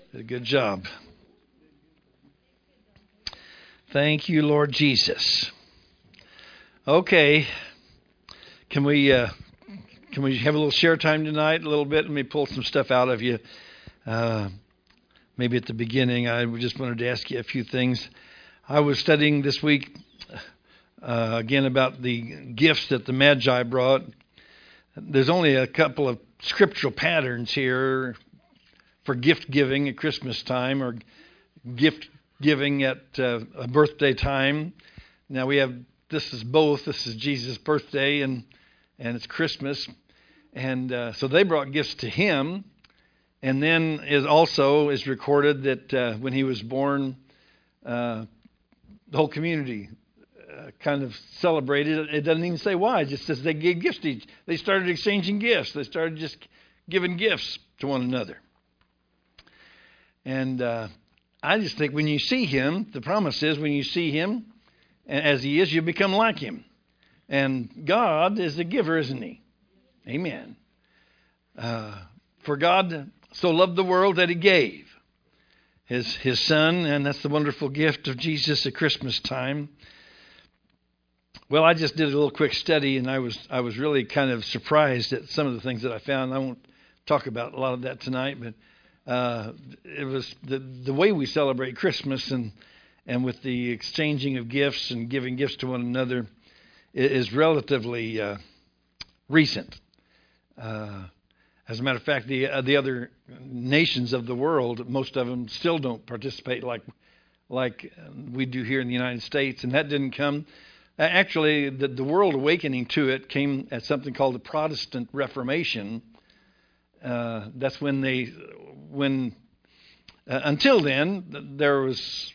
Did a good job. Thank you, Lord Jesus. Okay, can we have a little share time tonight? A little bit. Let me pull some stuff out of you. Maybe at the beginning, I just wanted to ask you a few things. I was studying this week again about the gifts that the Magi brought. There's only a couple of scriptural patterns here for gift giving at Christmas time or gift giving at a birthday time. Now this is both. This is Jesus' birthday and it's Christmas. And so they brought gifts to him. And then it also is recorded that when he was born, the whole community kind of celebrated. It doesn't even say why. It just says they gave gifts to each. They started exchanging gifts. They started just giving gifts to one another. And I just think when you see him, the promise is when you see him as he is, you become like him. And God is a giver, isn't he? Amen. For God so loved the world that he gave his son, and that's the wonderful gift of Jesus at Christmas time. Well, I just did a little quick study, and I was really kind of surprised at some of the things that I found. I won't talk about a lot of that tonight, but it was the way we celebrate Christmas and with the exchanging of gifts and giving gifts to one another is relatively recent. As a matter of fact, the other nations of the world, most of them still don't participate like we do here in the United States, and that didn't come. Actually, the world awakening to it came at something called the Protestant Reformation. That's when until then there was,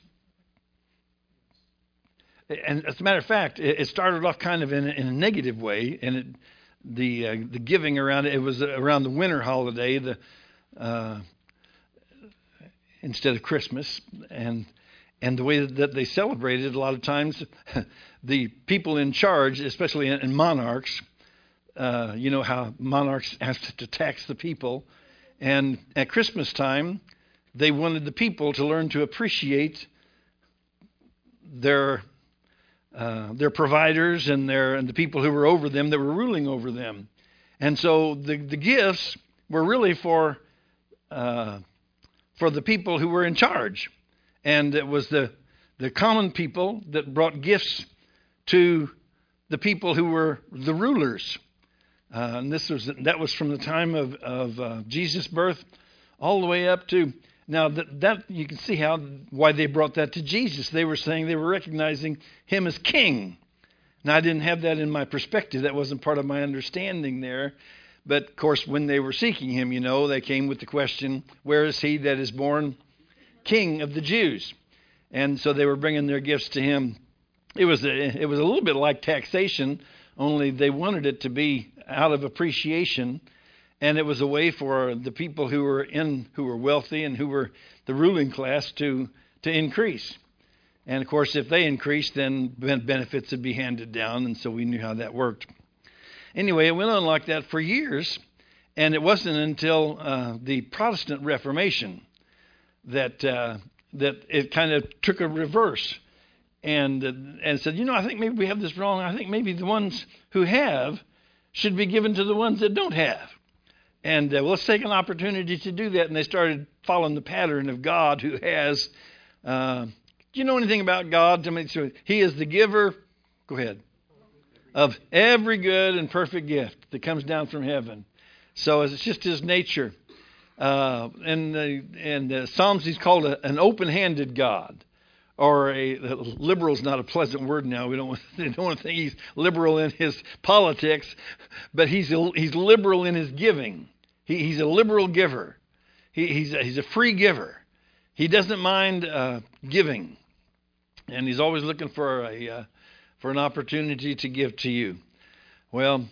and as a matter of fact, it started off kind of in a negative way, and the giving around it was around the winter holiday, instead of Christmas, and the way that they celebrated a lot of times, the people in charge, especially in monarchs, you know how monarchs have to tax the people, and at Christmas time, they wanted the people to learn to appreciate their providers and the people who were over them, that were ruling over them. And so the gifts were really for the people who were in charge. And it was the common people that brought gifts to the people who were the rulers. And that was from the time of Jesus' birth all the way up to now. That you can see why they brought that to Jesus. They were saying they were recognizing him as king. Now, I didn't have that in my perspective. That wasn't part of my understanding there. But of course, when they were seeking him, they came with the question, "Where is he that is born King of the Jews?" And so they were bringing their gifts to him. It was a little bit like taxation, only they wanted it to be out of appreciation, and it was a way for the people who were wealthy and who were the ruling class to increase. And of course, if they increased, then benefits would be handed down, and so we knew how that worked. Anyway, it went on like that for years, and it wasn't until the Protestant Reformation that it kind of took a reverse and said, I think maybe we have this wrong. I think maybe the ones who have should be given to the ones that don't have. And let's take an opportunity to do that. And they started following the pattern of God, who has. Do you know anything about God? He is the giver. Go ahead. Of every good and perfect gift that comes down from heaven. So it's just his nature. And the Psalms, he's called an open-handed God, or liberal is not a pleasant word now. We don't want to think he's liberal in his politics, but he's liberal in his giving. He's a liberal giver. He's a free giver. He doesn't mind giving, and he's always looking for an opportunity to give to you. Well.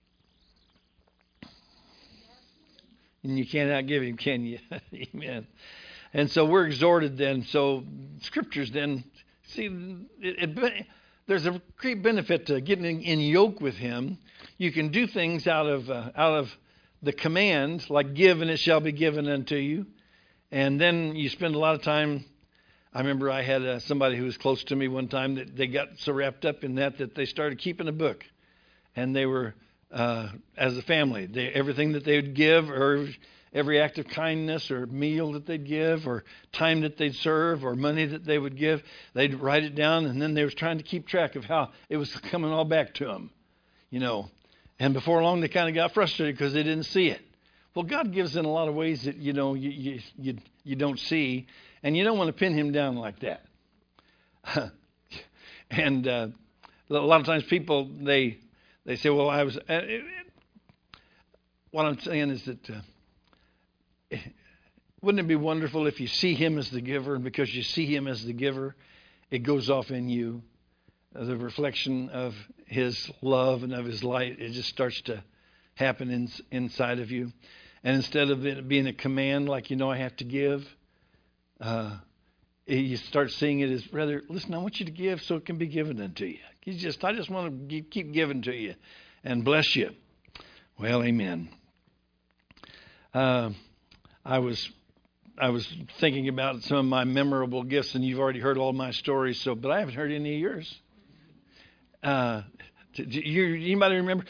And you can't outgive him, can you? Amen. And so we're exhorted then. So scriptures then, see, there's a great benefit to getting in yoke with him. You can do things out of the command, like give and it shall be given unto you. And then you spend a lot of time. I remember I had somebody who was close to me one time that they got so wrapped up in that they started keeping a book. And they were, as a family, everything that they would give, or every act of kindness or meal that they'd give, or time that they'd serve, or money that they would give, they'd write it down, and then they was trying to keep track of how it was coming all back to them, And before long, they kind of got frustrated because they didn't see it. Well, God gives in a lot of ways that you don't see, and you don't want to pin Him down like that. And a lot of times people they say, "Well, I was." What I'm saying is that wouldn't it be wonderful if you see Him as the giver, and because you see Him as the giver, it goes off in you, the reflection of His love and of His light. It just starts to happen inside of you. And instead of it being a command like, I have to give, you start seeing it as rather, listen, I want you to give so it can be given unto you. I just want to keep giving to you and bless you. Well, amen. I was thinking about some of my memorable gifts, and you've already heard all my stories, but I haven't heard any of yours. Anybody remember?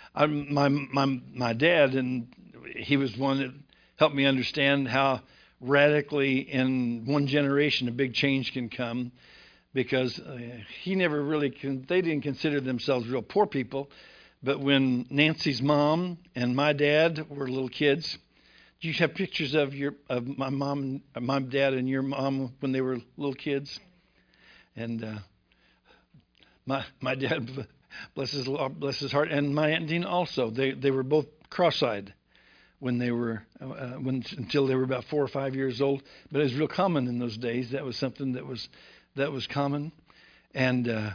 My dad, and he was one that helped me understand how radically in one generation a big change can come, because he never really they didn't consider themselves real poor people. But when Nancy's mom and my dad were little kids, do you have pictures of my mom, my dad, and your mom when they were little kids? And my dad, bless his heart, and my Aunt Dina also. They were both cross-eyed when they were until they were about 4 or 5 years old. But it was real common in those days. That was something that was common, and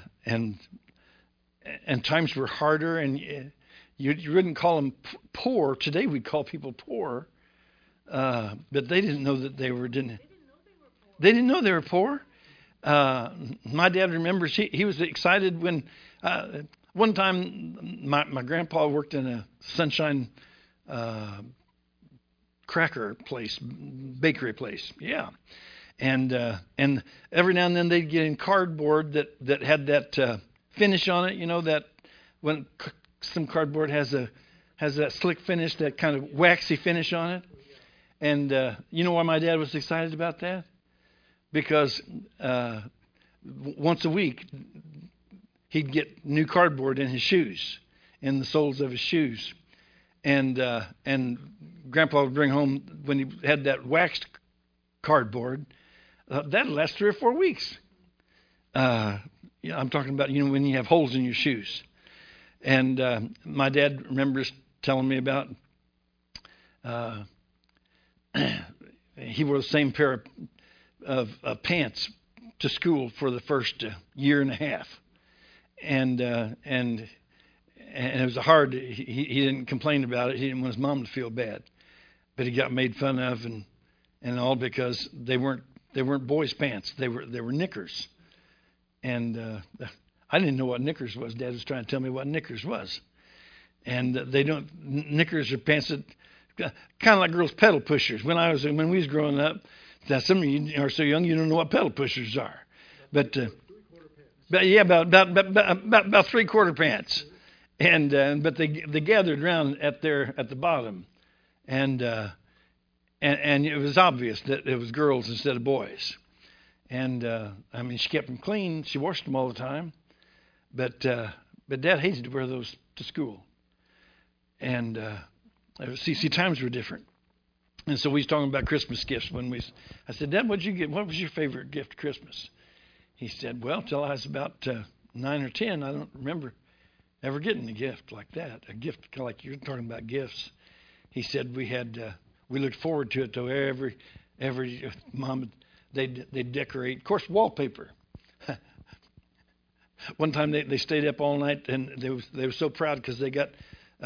times were harder, and you wouldn't call them poor. Today we'd call people poor, but they didn't know that they didn't know they were poor. My dad remembers he was excited when one time my grandpa worked in a Sunshine cracker place, bakery place, yeah, and every now and then they'd get in cardboard that had that finish on it, that when some cardboard has that slick finish, that kind of waxy finish on it. And you know why my dad was excited about that? Because once a week he'd get new cardboard in his shoes, in the soles of his shoes, and Grandpa would bring home, when he had that waxed cardboard, that'd last 3 or 4 weeks. I'm talking about, when you have holes in your shoes. And my dad remembers telling me about he wore the same pair of pants to school for the first year and a half. And it was hard. He didn't complain about it. He didn't want his mom to feel bad. But he got made fun of and all because they weren't boys' pants. They were knickers. And I didn't know what knickers was. Dad was trying to tell me what knickers was. And knickers are pants that kind of like girls' pedal pushers. When we was growing up, now some of you are so young you don't know what pedal pushers are. But yeah, about 3/4 pants. And but they gathered around at the bottom, and it was obvious that it was girls instead of boys. And she kept them clean. She washed them all the time. But Dad hated to wear those to school. And see, times were different. And so we was talking about Christmas gifts I said, Dad, what'd you get? What was your favorite gift at Christmas? He said, well, till I was about 9 or 10, I don't remember ever getting a gift like that. A gift like you're talking about gifts. He said we looked forward to it though. Every mom, they'd decorate, of course, wallpaper. One time they stayed up all night, and they were so proud because they got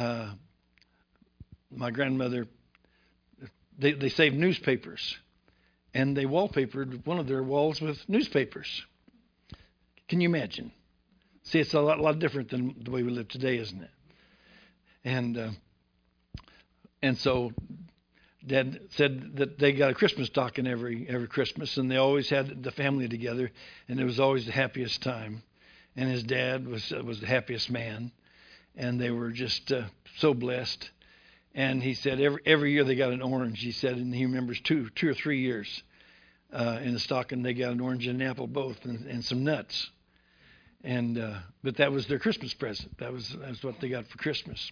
my grandmother. They saved newspapers, and they wallpapered one of their walls with newspapers. Can you imagine? See, it's a lot different than the way we live today, isn't it? And so Dad said that they got a Christmas stocking every Christmas, and they always had the family together, and it was always the happiest time. And his dad was the happiest man, and they were just so blessed. And he said every year they got an orange. He said, and he remembers two or 3 years in the stocking they got an orange and an apple both, and some nuts. And but that was their Christmas present. That was what they got for Christmas.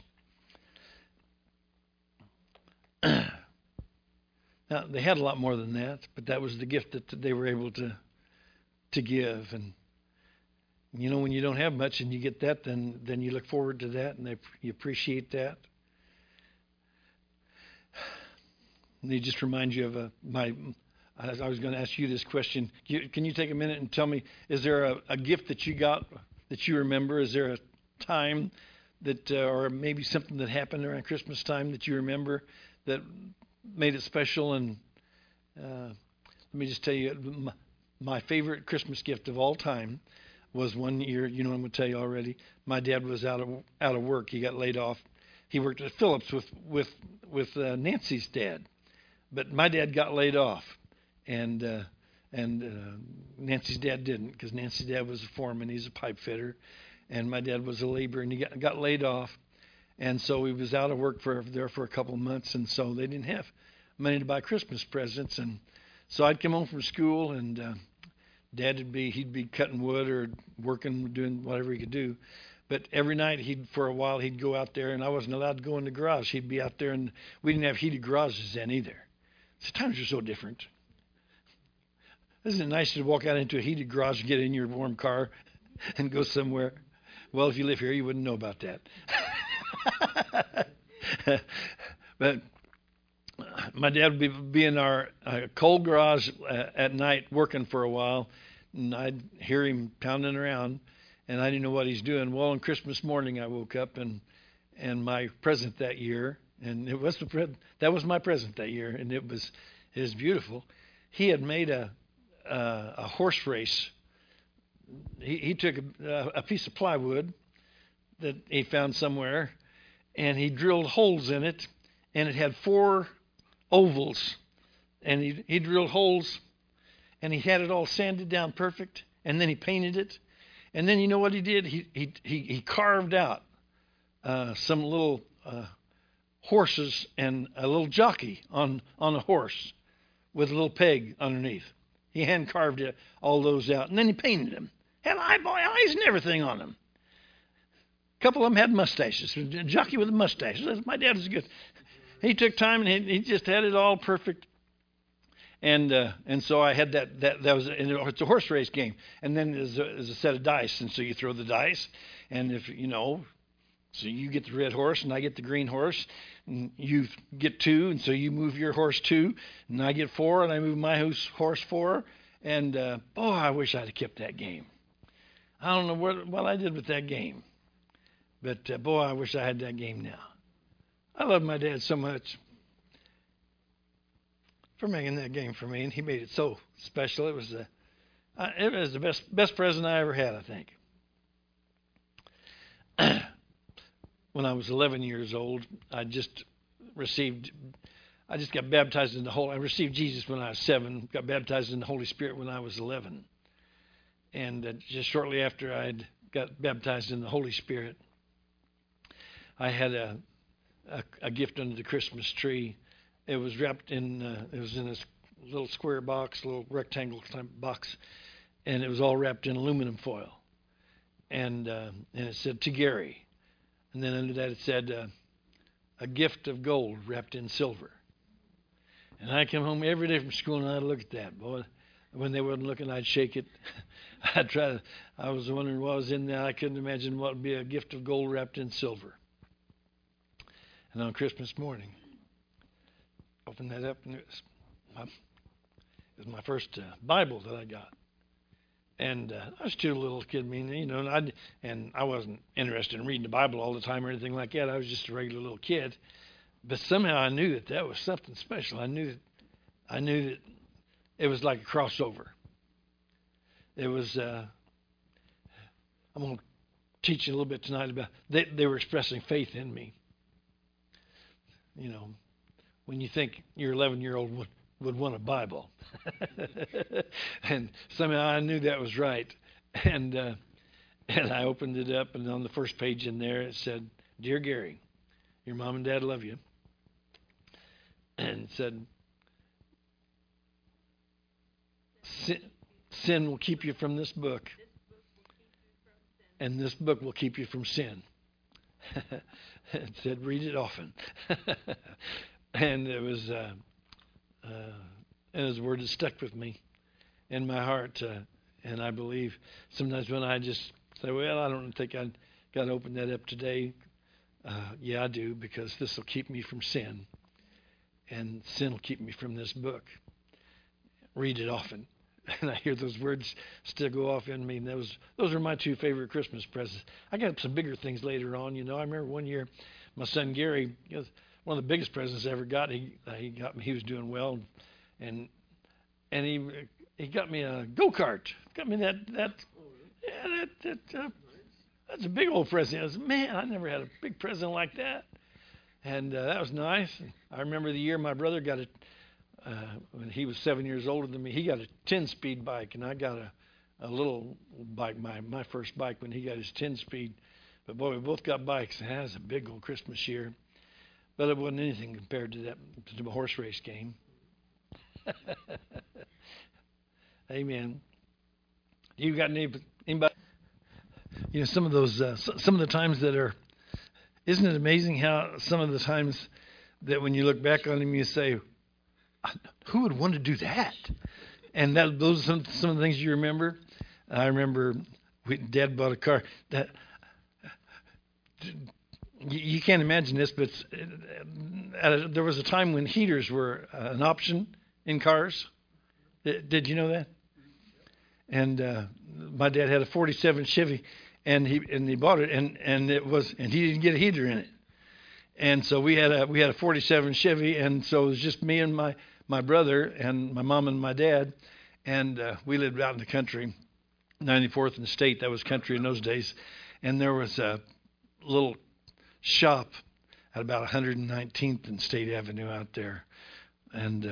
Now they had a lot more than that, but that was the gift that they were able to give. And you know, when you don't have much and you get that, then you look forward to that, and you appreciate that. And they just remind you of I was going to ask you this question. Can you take a minute and tell me, is there a gift that you got that you remember? Is there a time that, or maybe something that happened around Christmas time that you remember that made it special? And let me just tell you, my favorite Christmas gift of all time was one year. You know, I'm going to tell you already. My dad was out of work. He got laid off. He worked at Phillips with Nancy's dad, but my dad got laid off, and Nancy's dad didn't, because Nancy's dad was a foreman. He's a pipe fitter, and my dad was a laborer, and he got laid off, and so he was out of work for a couple of months, and so they didn't have money to buy Christmas presents, and so I'd come home from school, and Dad he'd be cutting wood or working, doing whatever he could do. But every night for a while he'd go out there, and I wasn't allowed to go in the garage. He'd be out there, and we didn't have heated garages then either. So times are so different. Isn't it nice to walk out into a heated garage and get in your warm car and go somewhere? Well, if you live here, you wouldn't know about that. But my dad would be in our cold garage at night working for a while, and I'd hear him pounding around, and I didn't know what he's doing. Well, on Christmas morning, I woke up, and my present that year, and that was my present that year, and it was beautiful. He had made a horse race. He took a piece of plywood that he found somewhere, and he drilled holes in it, and it had 4 ovals, and he drilled holes, and he had it all sanded down perfect, and then he painted it, and then you know what he did? He carved out some little horses and a little jockey on a horse with a little peg underneath. He hand carved all those out, and then he painted them. Had eyes and everything on them. A couple of them had mustaches. A jockey with a mustache. My dad was good. He took time, and he just had it all perfect. And so I had that was, and it's a horse race game. And then there's a set of dice, and so you throw the dice, and if you know, so you get the red horse, and I get the green horse, and you get 2, and so you move your horse 2, and I get 4, and I move my horse 4. And boy, I wish I'd have kept that game. I don't know what I did with that game, but boy, I wish I had that game now. I love my dad so much for making that game for me, and he made it so special. It was the best present I ever had, I think. When I was 11 years old, I just got baptized in the Holy. I received Jesus when I was 7. Got baptized in the Holy Spirit when I was 11, and just shortly after I got baptized in the Holy Spirit, I had a gift under the Christmas tree. It was wrapped in. It was in this little square box, little rectangle type box, and it was all wrapped in aluminum foil, and it said "To Gary," and then under that it said "A gift of gold wrapped in silver." And I come home every day from school, and I'd look at that. Boy, when they weren't looking, I'd shake it. I was wondering what was in there. I couldn't imagine what would be a gift of gold wrapped in silver. And on Christmas morning, opened that up, and it was my first Bible that I got. And I was too little kid, and I wasn't interested in reading the Bible all the time or anything like that. I was just a regular little kid. But somehow I knew that was something special. I knew that it was like a crossover. It was. I'm going to teach you a little bit tonight about. They were expressing faith in me. You know, when you think your 11-year-old would want a Bible. And somehow I knew that was right. And I opened it up, and on the first page in there it said, "Dear Gary, your mom and dad love you." And it said, sin will keep you from this book, and this book will keep you from sin. It said, read it often. And it was and his word has stuck with me in my heart. And I believe sometimes when I just say, well, I don't think I got to open that up today. Yeah, I do, because this will keep me from sin. And sin will keep me from this book. Read it often. And I hear those words still go off in me. And those are my two favorite Christmas presents. I got some bigger things later on. I remember one year, my son Gary, one of the biggest presents I ever got. He got me. He was doing well, and he got me a go-kart. Got me that's a big old present. I said, man, I never had a big present like that. And that was nice. I remember the year my brother got when he was 7 years older than me, he got a 10-speed bike, and I got a little bike, my first bike, when he got his 10-speed. But boy, we both got bikes, and that was a big old Christmas year. But it wasn't anything compared to the horse race game. Amen. You got anybody? Some of those, some of the times that are. Isn't it amazing how some of the times that when you look back on them, you say, who would want to do that? And those are some of the things you remember. I remember Dad bought a car. That you can't imagine this, but there was a time when heaters were an option in cars. Did you know that? And my dad had a 47 Chevy, and he bought it, and he didn't get a heater in it. And so we had a 47 Chevy, and so it was just me and my brother and my mom and my dad, and we lived out in the country, 94th and State. That was country in those days, and there was a little shop at about 119th and State Avenue out there, and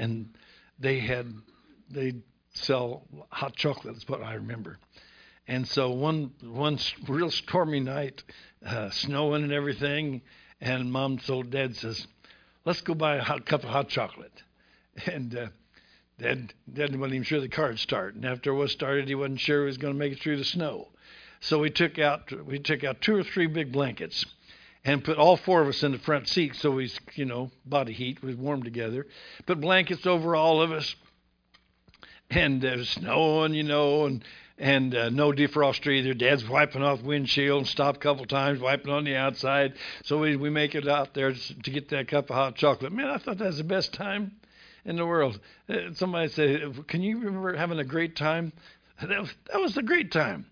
they sell hot chocolate. Is what I remember. And so one real stormy night, snowing and everything, and Mom told Dad, says, let's go buy a cup of hot chocolate. And Dad wasn't even sure the car would start. And after it was started, he wasn't sure he was going to make it through the snow. So we took out 2 or 3 big blankets and put all 4 of us in the front seat. So we, body heat, we warm together. Put blankets over all of us. And it was snowing, and no defroster either. Dad's wiping off the windshield and stopped a couple times, wiping on the outside. So we make it out there to get that cup of hot chocolate. Man, I thought that was the best time in the world. Somebody said, can you remember having a great time? That was a great time.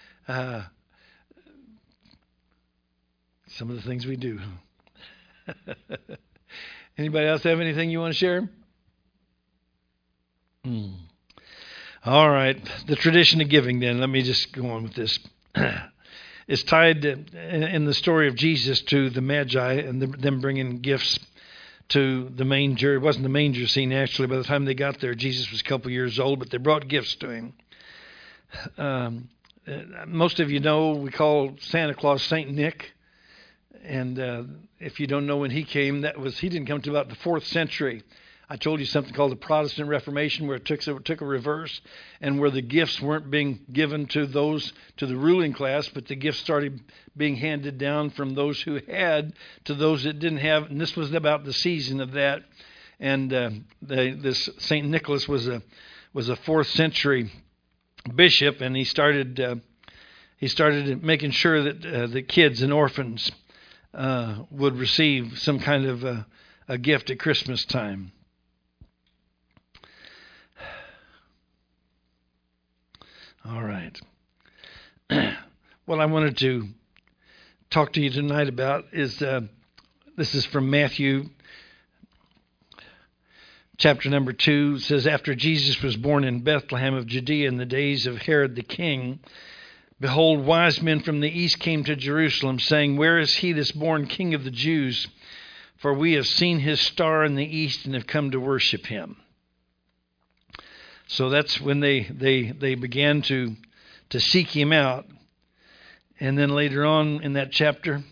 Some of the things we do. Anybody else have anything you want to share? All right. The tradition of giving, then. Let me just go on with this. It's tied in the story of Jesus to the Magi and them bringing gifts to the manger. It wasn't the manger scene, actually. By the time they got there, Jesus was a couple years old, but they brought gifts to him. Most of you know we call Santa Claus Saint Nick. And if you don't know when he came, he didn't come to about the 4th century. I told you something called the Protestant Reformation, where it took a reverse, and where the gifts weren't being given to the ruling class, but the gifts started being handed down from those who had to those that didn't have. And this was about the season of that. And this Saint Nicholas was a 4th century bishop, and he started making sure that the kids and orphans would receive some kind of a gift at Christmas time. All right. What I wanted to talk to you tonight about is, this is from Matthew chapter number 2. It says, after Jesus was born in Bethlehem of Judea in the days of Herod the king, behold, wise men from the east came to Jerusalem, saying, where is he this born King of the Jews? for we have seen his star in the east and have come to worship him. So that's when they began to seek him out. And then later on in that chapter,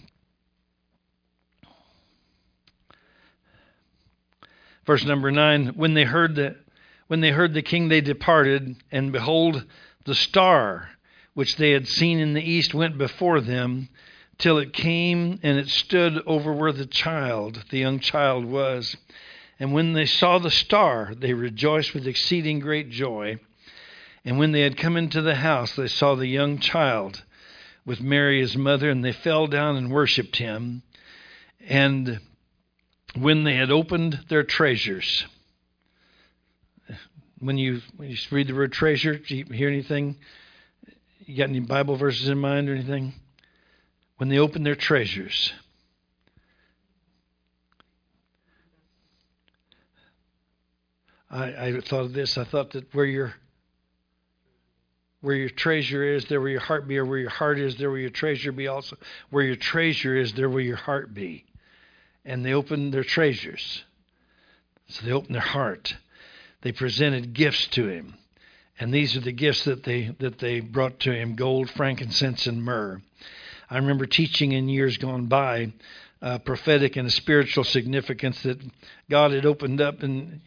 verse number 9, when they heard the king, they departed, and behold, the star which they had seen in the east went before them, till it came and it stood over where the young child was. And when they saw the star, they rejoiced with exceeding great joy. And when they had come into the house, they saw the young child with Mary his mother, and they fell down and worshipped him. And when they had opened their treasures, when you read the word treasure, do you hear anything? You got any Bible verses in mind or anything? When they opened their treasures, I thought of this. I thought that where your treasure is, there will your heart be, or where your heart is, there will your treasure be also. Where your treasure is, there will your heart be. And they opened their treasures. So they opened their heart. They presented gifts to him. And these are the gifts that they brought to him: gold, frankincense, and myrrh. I remember teaching in years gone by prophetic and a spiritual significance that God had opened up. And,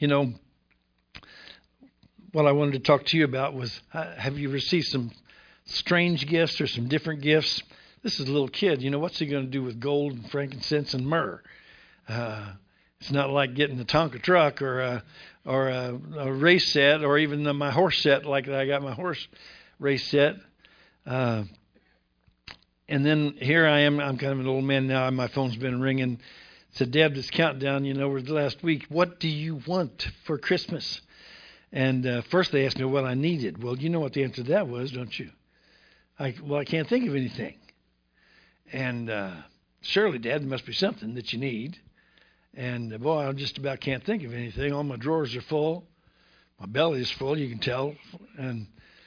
what I wanted to talk to you about was, have you received some strange gifts or some different gifts? This is a little kid. What's he going to do with gold and frankincense and myrrh? It's not like getting a Tonka truck or a race set, or even my horse set, like I got my horse race set. And then here I am. I'm kind of an old man now, and my phone's been ringing. It said, "Dad, this countdown, was the last week. What do you want for Christmas?" And first they asked me what I needed. Well, you know what the answer to that was, don't you? I can't think of anything. And surely, Dad, there must be something that you need. And boy, I just about can't think of anything. All my drawers are full. My belly is full, you can tell. And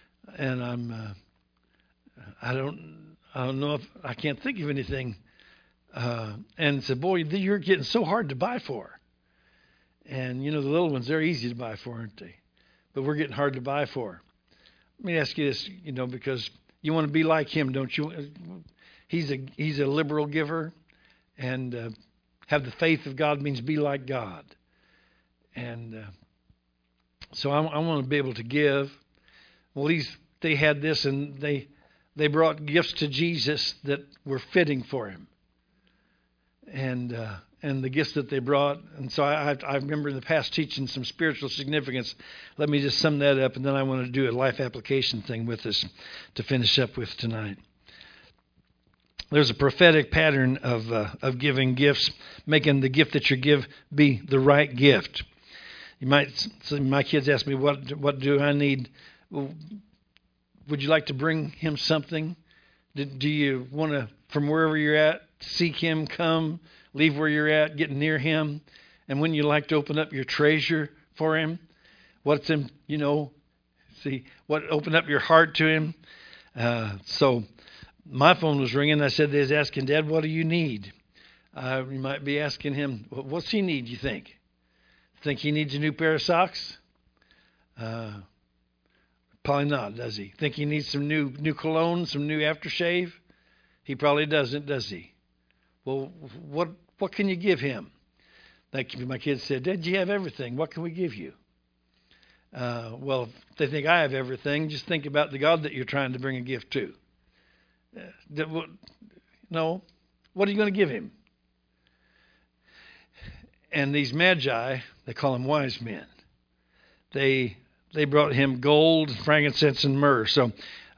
I don't know if I can't think of anything. And said, "Boy, you're getting so hard to buy for." And the little ones, they're easy to buy for, aren't they? But we're getting hard to buy for. Let me ask you this, because you want to be like him, don't you? He's a liberal giver, and have the faith of God means be like God. And so I want to be able to give. Well, they had this, and they brought gifts to Jesus that were fitting for him. And the gifts that they brought. And so I remember in the past teaching some spiritual significance. Let me just sum that up, and then I want to do a life application thing with us to finish up with tonight. There's a prophetic pattern of giving gifts, making the gift that you give be the right gift. My kids ask me, what do I need? Well, would you like to bring him something? Do you want to, from wherever you're at, seek him, come, leave where you're at, get near him? And when you like to open up your treasure for him, what's him, open up your heart to him. So my phone was ringing. I said, they was asking, "Dad, what do you need?" You might be asking him, what's he need, you think? Think he needs a new pair of socks? Probably not, does he? Think he needs some new cologne, some new aftershave? He probably doesn't, does he? Well, what can you give him? Like my kids said, "Dad, you have everything. What can we give you?" Well, if they think I have everything, just think about the God that you're trying to bring a gift to. No. What are you going to give him? And these magi, they call them wise men. They brought him gold, frankincense, and myrrh. So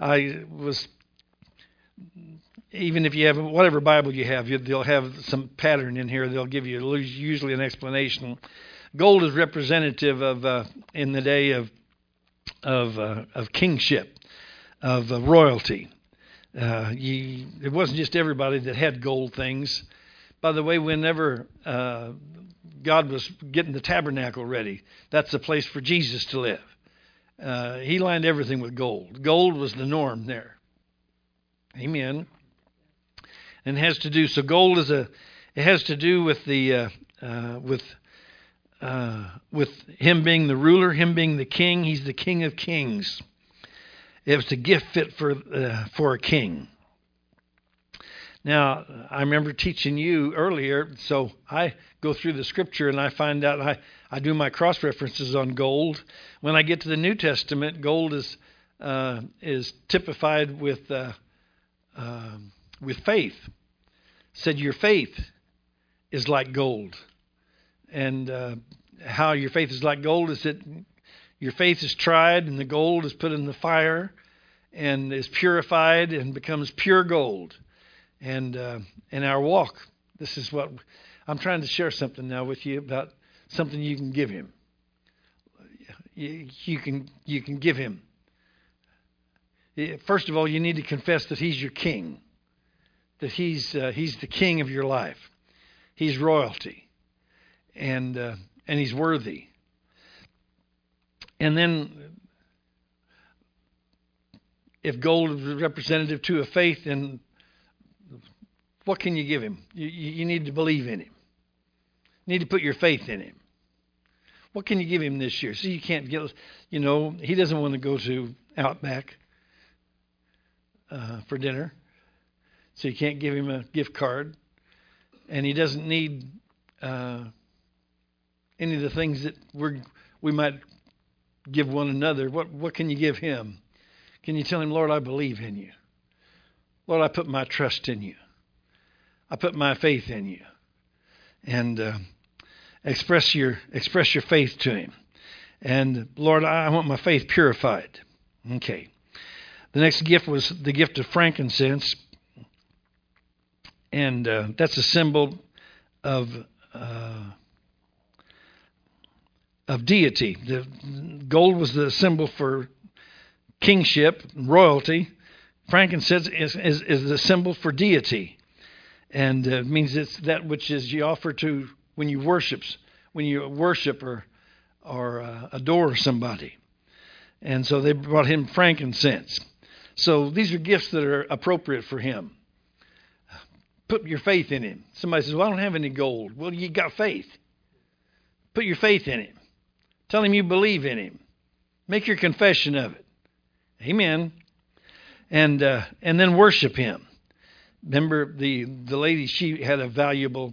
even if you have whatever Bible you have, they'll have some pattern in here. They'll give you usually an explanation. Gold is representative of in the day of kingship, of royalty. It wasn't just everybody that had gold things. By the way, whenever God was getting the tabernacle ready, that's the place for Jesus to live. He lined everything with gold. Gold was the norm there. Amen. And it has to do. So gold has to do with the with him being the ruler, him being the king. He's the King of Kings. It was a gift fit for a king. Now, I remember teaching you earlier, so I go through the scripture and I find out I do my cross references on gold. When I get to the New Testament, gold is typified with faith. Said your faith is like gold, and how your faith is like gold is that your faith is tried, and the gold is put in the fire, and is purified and becomes pure gold. And in our walk, this is what I'm trying to share something now with you about something you can give him. You can give him. First of all, you need to confess that he's your king, that he's the king of your life. He's royalty, and he's worthy. And then, if gold is representative to a faith, then what can you give him? You need to believe in him. You need to put your faith in him. What can you give him this year? So you can't get, he doesn't want to go to Outback for dinner. So you can't give him a gift card. And he doesn't need any of the things that we might give one another. What can you give him? Can you tell him, Lord, I believe in you. Lord, I put my trust in you. I put my faith in you. And express your faith to him. And Lord, I want my faith purified. Okay. The next gift was the gift of frankincense. And that's a symbol of deity. The gold was the symbol for kingship, royalty. Frankincense is the symbol for deity. And it means it's that which is you offer to when you worship or adore somebody. And so they brought him frankincense. So these are gifts that are appropriate for him. Put your faith in him. Somebody says, well, I don't have any gold. Well, you got faith. Put your faith in him. Tell him you believe in him. Make your confession of it. Amen. And then worship him. Remember the lady, she had a valuable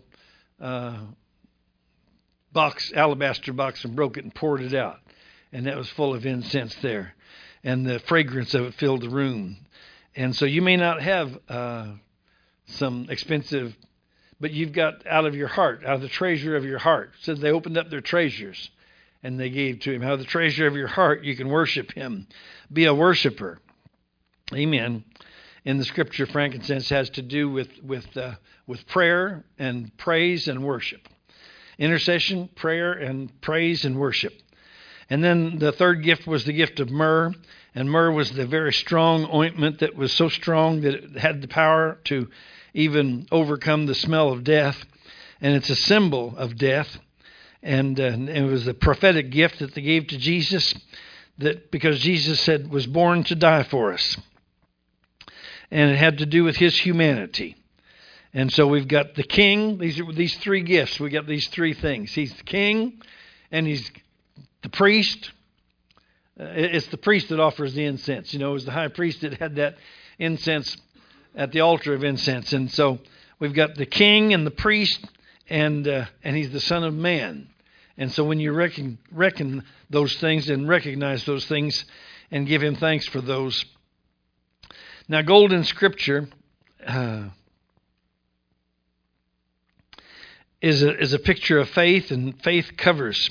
alabaster box, and broke it and poured it out. And that was full of incense there. And the fragrance of it filled the room. And so you may not have some expensive, but you've got out of your heart, out of the treasure of your heart. It says they opened up their treasures and they gave to him. Out of the treasure of your heart, you can worship him. Be a worshiper. Amen. In the scripture, frankincense has to do with prayer and praise and worship. Intercession, prayer, and praise and worship. And then the third gift was the gift of myrrh. And myrrh was the very strong ointment that was so strong that it had the power to even overcome the smell of death. And it's a symbol of death. And it was the prophetic gift that they gave to Jesus, that because Jesus was born to die for us. And it had to do with his humanity. And so we've got the king. These three gifts. We got these three things. He's the king, and he's the priest. It's the priest that offers the incense. It was the high priest that had that incense at the altar of incense. And so we've got the king and the priest, and he's the Son of Man. And so when you reckon those things and recognize those things and give him thanks for those. Now, gold in Scripture is a picture of faith, and faith covers.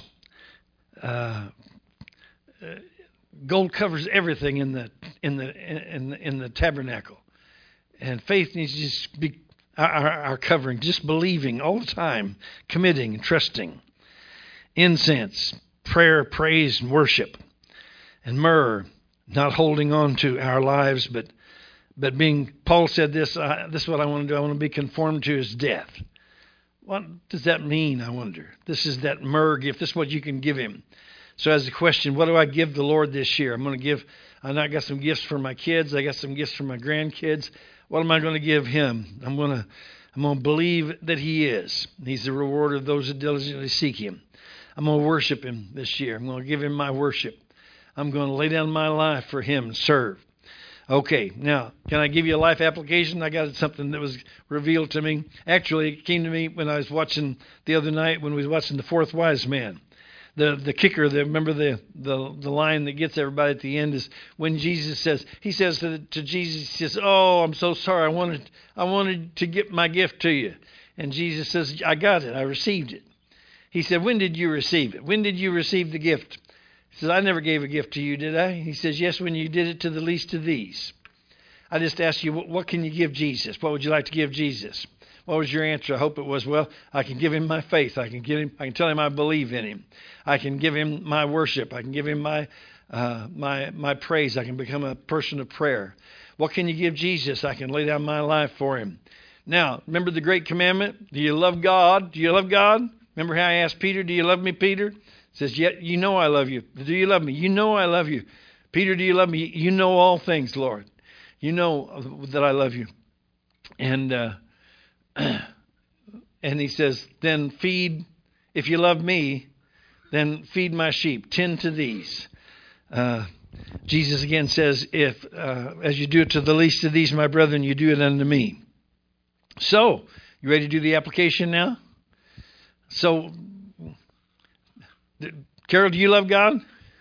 Gold covers everything in the tabernacle, and faith needs to just be our covering, just believing all the time, committing and trusting. Incense, prayer, praise, and worship, and myrrh, not holding on to our lives, but being. Paul said this. This is what I want to do. I want to be conformed to his death. What does that mean, I wonder? This is that myrrh gift. This is what you can give him. So as a question, what do I give the Lord this year? I got some gifts for my kids. I got some gifts for my grandkids. What am I going to give him? I'm I'm going to believe that He is. He's the rewarder of those that diligently seek Him. I'm going to worship Him this year. I'm going to give Him my worship. I'm going to lay down my life for Him and serve. Okay, now, can I give you a life application? I got something that was revealed to me. Actually, it came to me when I was watching the other night when we was watching The Fourth Wise Man. The kicker, remember the line that gets everybody at the end is when Jesus says, He says to Jesus, He says, "Oh, I'm so sorry. I wanted to get my gift to you." And Jesus says, "I got it. I received it." He said, "When did you receive it? When did you receive the gift?" He says, "I never gave a gift to you, did I?" He says, "Yes, when you did it to the least of these." I just asked you, what can you give Jesus? What would you like to give Jesus? What was your answer? I hope it was, well, I can give Him my faith. I can tell Him I believe in Him. I can give Him my worship. I can give Him my praise. I can become a person of prayer. What can you give Jesus? I can lay down my life for Him. Now, remember the great commandment? Do you love God? Do you love God? Remember how I asked Peter, "Do you love me, Peter?" He says, "Yeah, you know I love you." "Do you love me?" "You know I love you." "Peter, do you love me?" "You know all things, Lord. You know that I love you." And He says, "Then feed, if you love me, then feed my sheep. Tend to these." Jesus again says, "If as you do it to the least of these, my brethren, you do it unto me." So, you ready to do the application now? So, Carol, do you love God?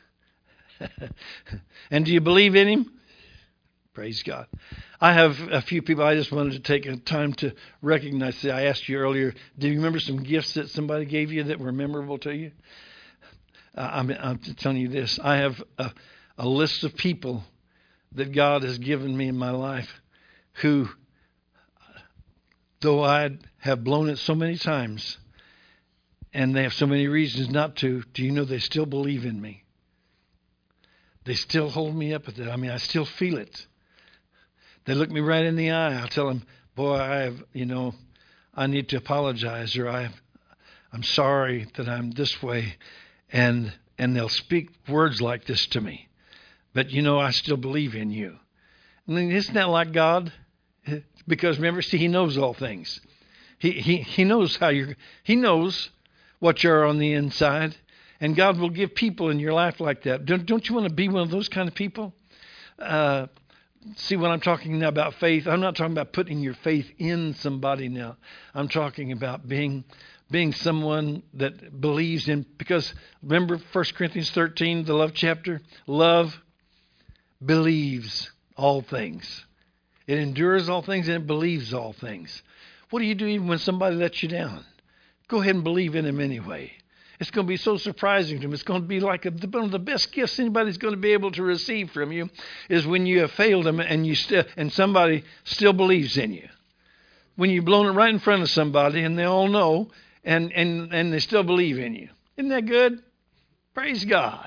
And do you believe in Him? Praise God. I have a few people I just wanted to take a time to recognize. I asked you earlier, do you remember some gifts that somebody gave you that were memorable to you? I'm telling you this. I have a list of people that God has given me in my life who, though I have blown it so many times, and they have so many reasons not to, do you know they still believe in me? They still hold me up at that. I mean, I still feel it. They look me right in the eye. I'll tell them, "Boy, I need to apologize," or I'm sorry that I'm this way. And they'll speak words like this to me. "But I still believe in you." I mean, isn't that like God? Because remember, see, He knows all things. He knows He knows what you're on the inside. And God will give people in your life like that. Don't you want to be one of those kind of people? See, when I'm talking now about faith, I'm not talking about putting your faith in somebody now. I'm talking about being someone that believes in, because remember 1 Corinthians 13, the love chapter? Love believes all things. It endures all things and it believes all things. What do you do even when somebody lets you down? Go ahead and believe in Him anyway. It's going to be so surprising to Him. It's going to be like one of the best gifts anybody's going to be able to receive from you is when you have failed them and somebody still believes in you. When you've blown it right in front of somebody and they all know and they still believe in you. Isn't that good? Praise God.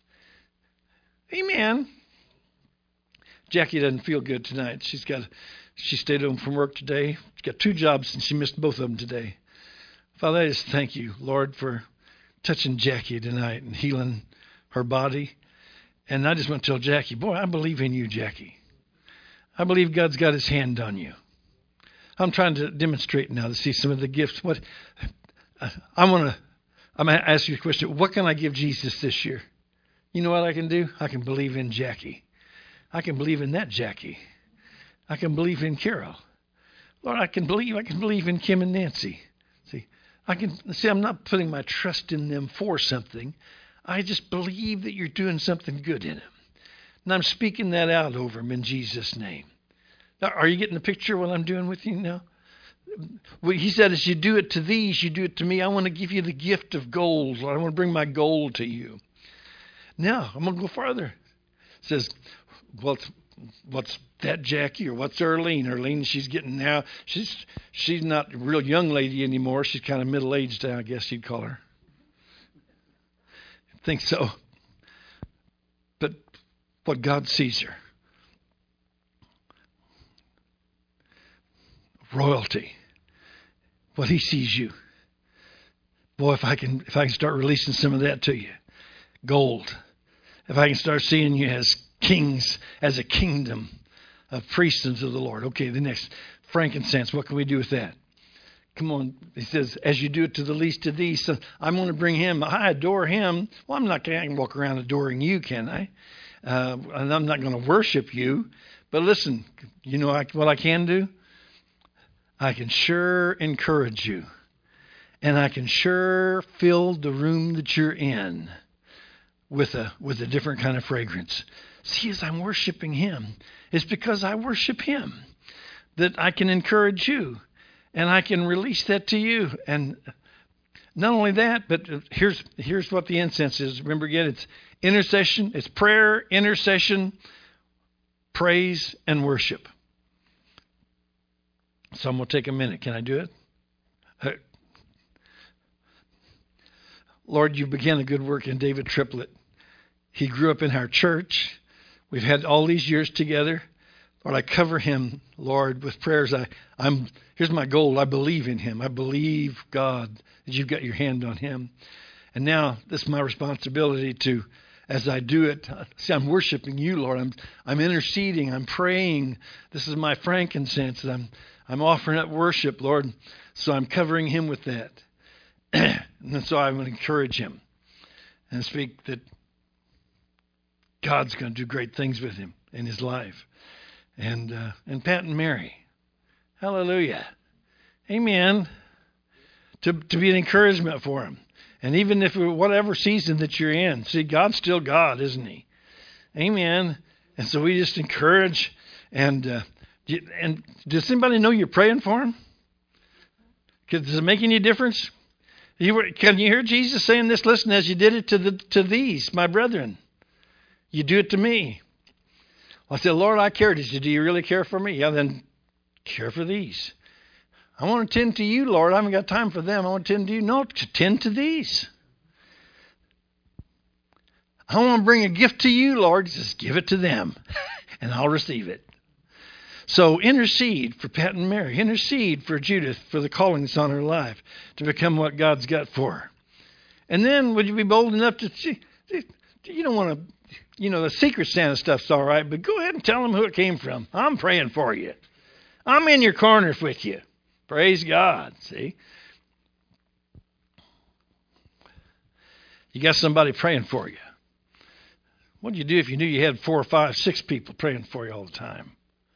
Amen. Jackie doesn't feel good tonight. She stayed home from work today. She's got 2 jobs and she missed both of them today. Father, I just thank you, Lord, for touching Jackie tonight and healing her body. And I just want to tell Jackie, boy, I believe in you, Jackie. I believe God's got His hand on you. I'm trying to demonstrate now to see some of the gifts. I'm going to ask you a question. What can I give Jesus this year? You know what I can do? I can believe in Jackie. I can believe in that Jackie. I can believe in Carol. Lord, I can believe in Kim and Nancy. I'm not putting my trust in them for something. I just believe that you're doing something good in them. And I'm speaking that out over them in Jesus' name. Now, are you getting the picture of what I'm doing with you now? He said, as you do it to these, you do it to me. I want to give you the gift of gold. Lord, I want to bring my gold to you. Now, I'm going to go farther. It says, what's that Jackie, or what's Erlene? Erlene, she's getting now, she's not a real young lady anymore. She's kind of middle-aged, I guess you'd call her. I think so. But what God sees her. Royalty. What He sees you. Boy, if I can start releasing some of that to you. Gold. If I can start seeing you as kings, as a kingdom of priests unto the Lord. Okay, the next, frankincense. What can we do with that? Come on, he says, as you do it to the least of these, so I'm going to bring him. I adore him. Well, I'm not going to walk around adoring you, can I? And I'm not going to worship you. But listen, you know what I can do? I can sure encourage you. And I can sure fill the room that you're in with a different kind of fragrance. See, as I'm worshiping him, it's because I worship him that I can encourage you. And I can release that to you. And not only that, but here's what the incense is. Remember again, it's intercession, it's prayer, intercession, praise, and worship. So I'm going to take a minute. Can I do it? Lord, you began a good work in David Triplett. He grew up in our church. We've had all these years together. Lord, I cover him, Lord, with prayers. Here's my goal. I believe in him. I believe, God, that you've got your hand on him. And now this is my responsibility to, as I do it, see, I'm worshiping you, Lord. I'm interceding. I'm praying. This is my frankincense. I'm offering up worship, Lord. So I'm covering him with that. And so I'm going to encourage him and speak that God's going to do great things with him in his life. And Pat and Mary, hallelujah, amen, to be an encouragement for him. And even if whatever season that you're in, see, God's still God, isn't he? Amen. And so we just encourage. And does anybody know you're praying for him? Does it make any difference? Can you hear Jesus saying this? Listen, as you did it to these, my brethren, you do it to me. I said, Lord, I care. He said, do you really care for me? Yeah, then care for these. I want to tend to you, Lord. I haven't got time for them. I want to tend to you. No, to tend to these. I want to bring a gift to you, Lord. Just give it to them, and I'll receive it. So intercede for Pat and Mary. Intercede for Judith, for the calling that's on her life, to become what God's got for her. And then would you be bold enough to see, you don't want to, the Secret Santa stuff's all right, but go ahead and tell them who it came from. I'm praying for you. I'm in your corner with you. Praise God, see? You got somebody praying for you. What'd you do if you knew you had 4 or 5, 6 people praying for you all the time?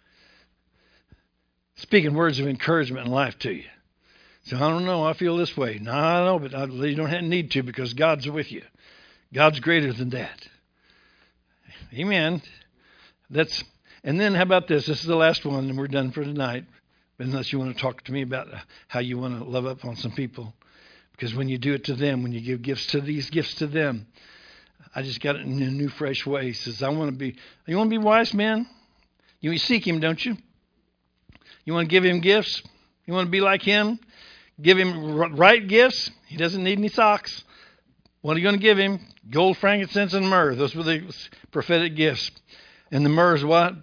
Speaking words of encouragement in life to you. So I don't know, I feel this way. No, I know, but you don't need to because God's with you. God's greater than that. Amen. And then how about this? This is the last one, and we're done for tonight. Unless you want to talk to me about how you want to love up on some people. Because when you do it to them, when you give gifts to them, I just got it in a new, fresh way. He says, you want to be wise, man? You seek him, don't you? You want to give him gifts? You want to be like him? Give him right gifts? He doesn't need any socks. What are you going to give him? Gold, frankincense, and myrrh. Those were the prophetic gifts. And the myrrh is what?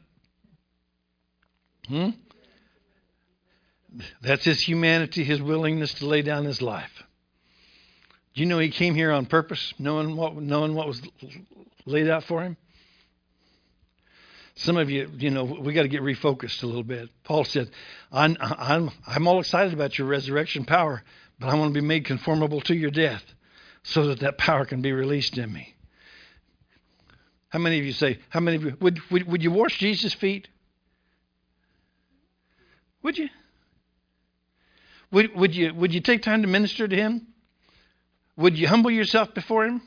That's his humanity, his willingness to lay down his life. Do you know he came here on purpose, knowing what was laid out for him? Some of you, we got to get refocused a little bit. Paul said, I'm all excited about your resurrection power, but I want to be made conformable to your death so that power can be released in me. How many of you would you wash Jesus' feet? Would you? Would you take time to minister to him? Would you humble yourself before him?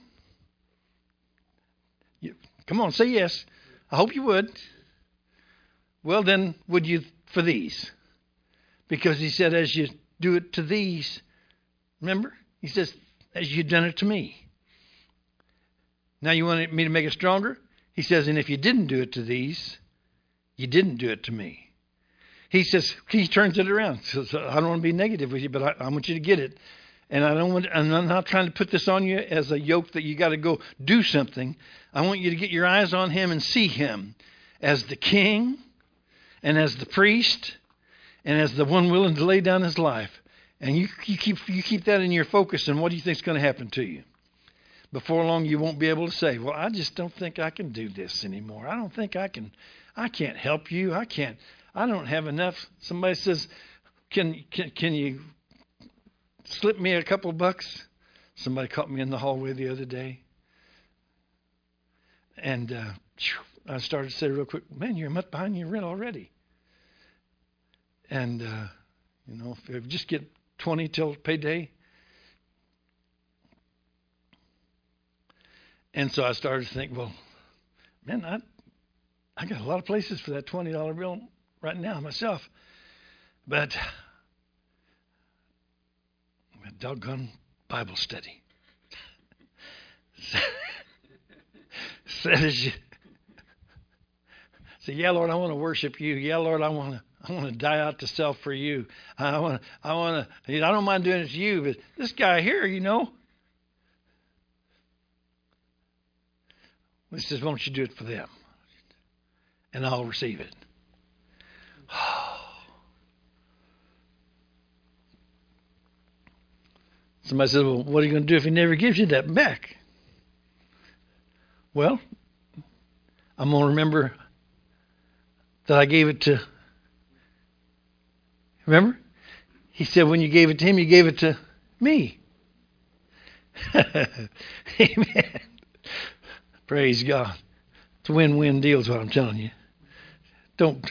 Come on, say yes. I hope you would. Well, then, would you for these? Because he said, as you do it to these, remember? He says, as you've done it to me. Now you want me to make it stronger? He says, and if you didn't do it to these, you didn't do it to me. He says, he turns it around. So I don't want to be negative with you, but I want you to get it. And I'm not trying to put this on you as a yoke that you got to go do something. I want you to get your eyes on him and see him as the king and as the priest and as the one willing to lay down his life. And you keep that in your focus, and what do you think is going to happen to you? Before long, you won't be able to say, well, I just don't think I can do this anymore. I don't think I can't help you. I don't have enough. Somebody says, can you slip me a couple bucks? Somebody caught me in the hallway the other day. And I started to say real quick, man, you're much behind your rent already. And, if you just get 20 till payday. And so I started to think, well, man, I got a lot of places for that $20 bill right now myself. But a doggone Bible study. Said as you say, yeah, Lord, I want to worship you. Yeah, Lord, I want to die out to self for you. I don't mind doing it to you, but this guy here, he says, why don't you do it for them? And I'll receive it. Somebody says, well, what are you going to do if he never gives you that back? Well, I'm going to remember that I gave it to. Remember? He said when you gave it to him, you gave it to me. Amen. Praise God. It's a win-win deal is what I'm telling you. Don't.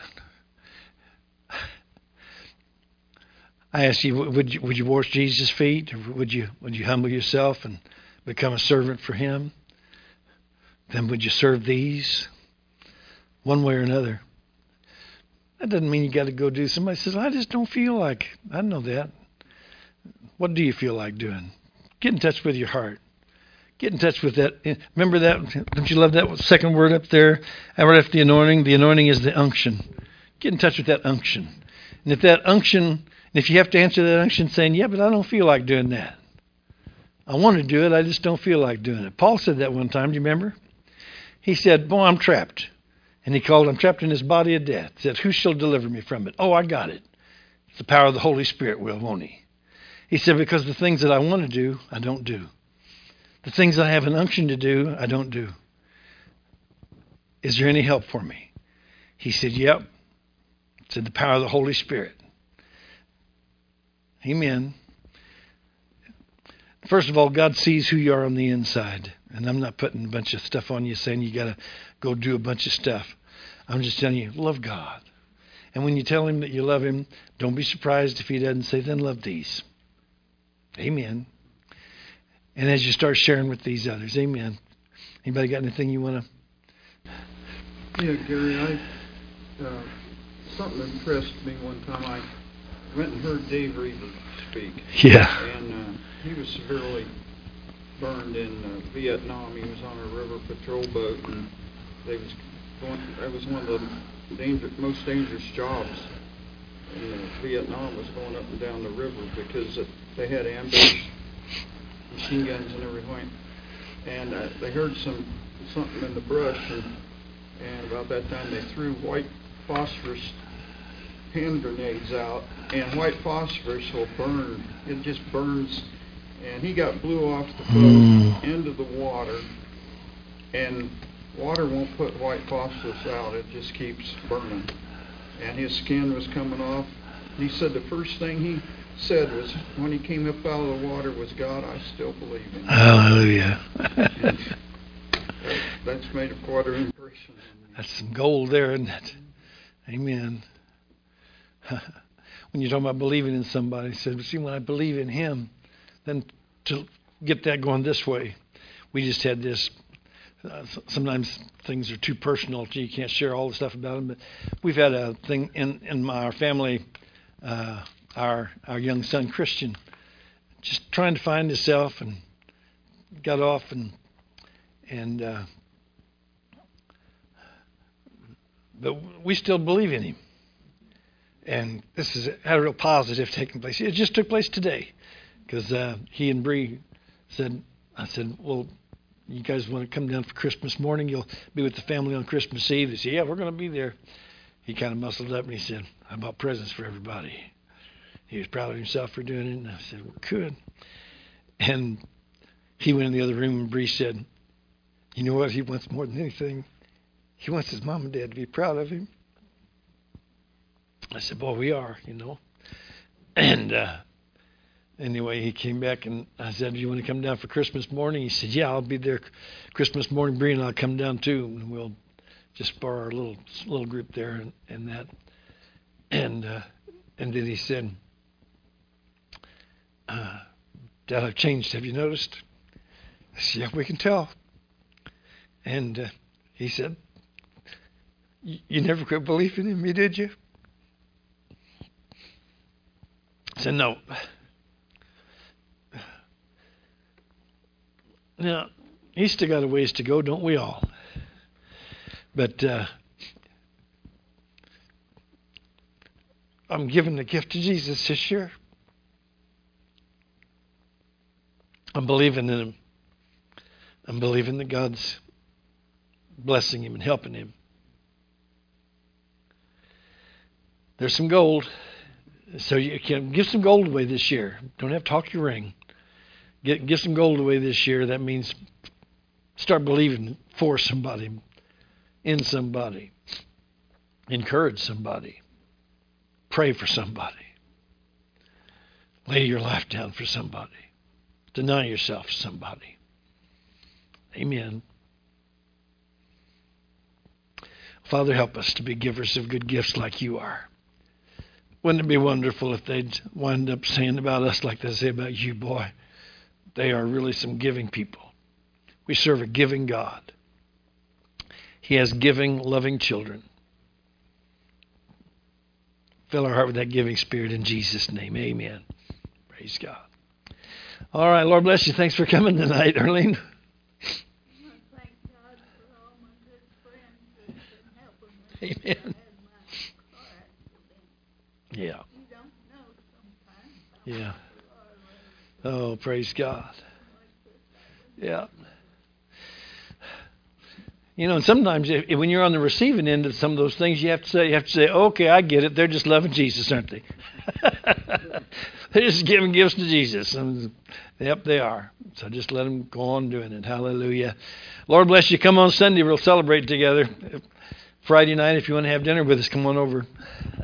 I ask you, would you wash Jesus' feet, or would you humble yourself and become a servant for him? Then would you serve these? One way or another. That doesn't mean you got to go do. Somebody says, I just don't feel like. I know that. What do you feel like doing? Get in touch with your heart. Get in touch with that. Remember that? Don't you love that second word up there? Right after the anointing. The anointing is the unction. Get in touch with that unction. And if that unction, if you have to answer that unction saying, yeah, but I don't feel like doing that. I want to do it. I just don't feel like doing it. Paul said that one time. Do you remember? He said, boy, I'm trapped. And he called, I'm trapped in this body of death. He said, who shall deliver me from it? Oh, I got it. It's the power of the Holy Spirit will, won't he? He said, because the things that I want to do, I don't do. The things that I have an unction to do, I don't do. Is there any help for me? He said, yep. He said, the power of the Holy Spirit. Amen. First of all, God sees who you are on the inside. And I'm not putting a bunch of stuff on you saying you got to go do a bunch of stuff. I'm just telling you, love God. And when you tell him that you love him, don't be surprised if he doesn't say, then love these. Amen. And as you start sharing with these others, amen. Anybody got anything you want to? Yeah, Gary, something impressed me one time. I went and heard Dave Reaver speak. Yeah. And he was severely burned in Vietnam. He was on a river patrol boat, and that was one of the most dangerous jobs in Vietnam, was going up and down the river because they had ambush, machine guns and everything. And they heard something in the brush, and about that time they threw white phosphorus hand grenades out, and white phosphorus will burn. It just burns. And he blew off the boat into the water, and water won't put white phosphorus out. It just keeps burning. And his skin was coming off. He said the first thing he said was, when he came up out of the water, was, God, I still believe in you. Hallelujah. That's made quite an impression on me. That's some gold there, isn't it? Amen. When you're talking about believing in somebody, he said, see, when I believe in him, then to get that going this way, we just had this. Sometimes things are too personal, you can't share all the stuff about them. But we've had a thing in our family. Our young son Christian, just trying to find himself, and got off and but we still believe in him. And this had a real positive taking place. It just took place today. Because he and Bree said, I said, well, you guys want to come down for Christmas morning? You'll be with the family on Christmas Eve. They said, yeah, we're going to be there. He kind of muscled up and he said, I bought presents for everybody. He was proud of himself for doing it. And I said, well, good. And he went in the other room and Bree said, you know what he wants more than anything? He wants his mom and dad to be proud of him. I said, boy, we are, And anyway, he came back and I said, "Do you want to come down for Christmas morning?" He said, "Yeah, I'll be there Christmas morning. Bree and I'll come down too, and we'll just bar our little group there and that." And then he said, "Dad, I've changed. Have you noticed?" I said, "Yeah, we can tell." And he said, "You never quit believing in me, did you?" I said, "No." Now, he's still got a ways to go, don't we all? But I'm giving the gift to Jesus this year. I'm believing in him. I'm believing that God's blessing him and helping him. There's some gold. So you can give some gold away this year. Don't have to talk your ring. Give some gold away this year. That means start believing for somebody, in somebody. Encourage somebody. Pray for somebody. Lay your life down for somebody. Deny yourself for somebody. Amen. Father, help us to be givers of good gifts like you are. Wouldn't it be wonderful if they'd wind up saying about us like they say about you, boy? They are really some giving people. We serve a giving God. He has giving, loving children. Fill our heart with that giving spirit in Jesus' name. Amen. Praise God. All right, Lord bless you. Thanks for coming tonight, Arlene. Thank God for all my good friends that's been helping me. Amen. Yeah. You don't know sometimes. Yeah. Oh, praise God. Yeah. You know, and sometimes when you're on the receiving end of some of those things, you have to say, okay, I get it. They're just loving Jesus, aren't they? They're just giving gifts to Jesus. And, yep, they are. So just let them go on doing it. Hallelujah. Lord bless you. Come on Sunday. We'll celebrate together. Friday night, if you want to have dinner with us, come on over.